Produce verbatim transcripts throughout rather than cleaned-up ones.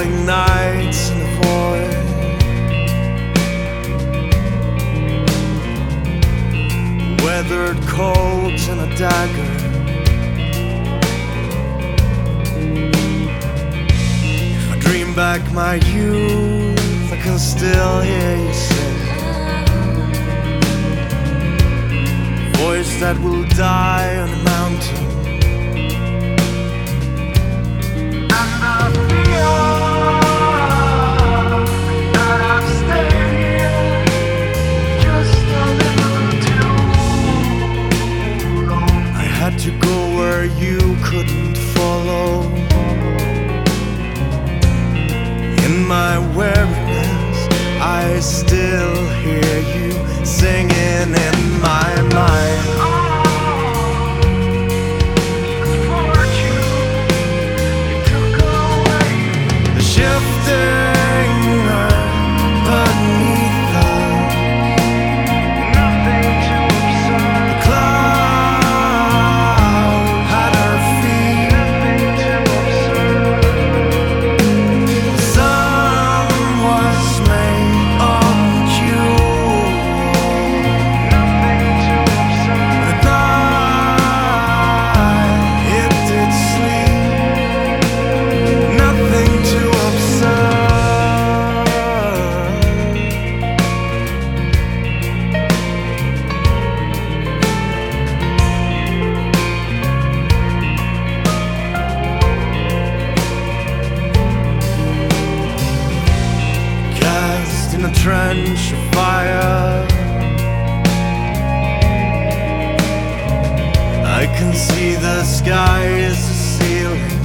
falling nights in the void, weathered colds and a dagger. If I dream back my youth, I can still hear you sing, voice that will die on a mountain. To go where you couldn't follow. In my weariness, I still hear you singing in my mind. The shifting earth beneath in a trench of fire. I can see the sky is the ceiling,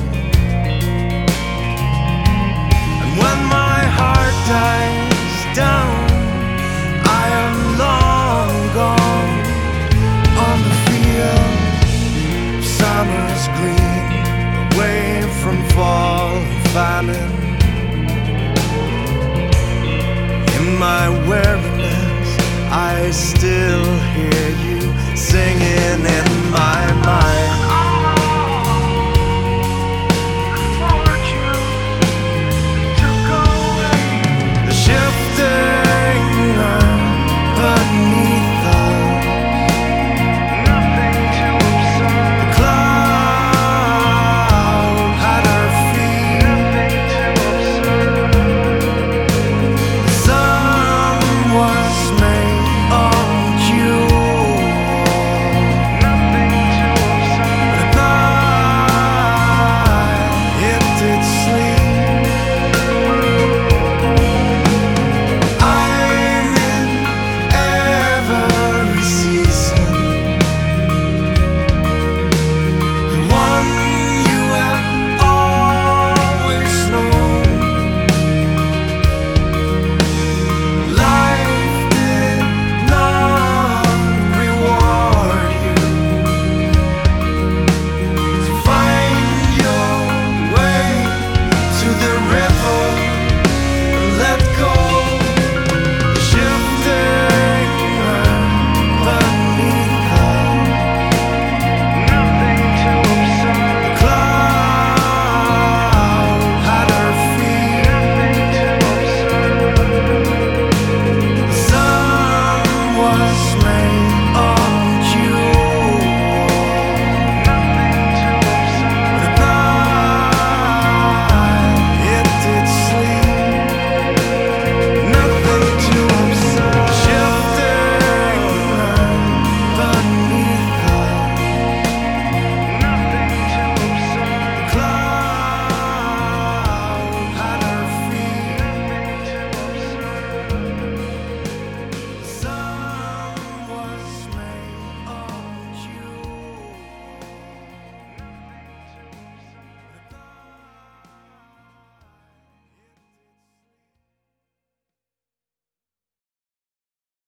and when my heart dies down, I am long gone on the field of summer's green, away from fall and famine. In my weariness, I still hear you singing.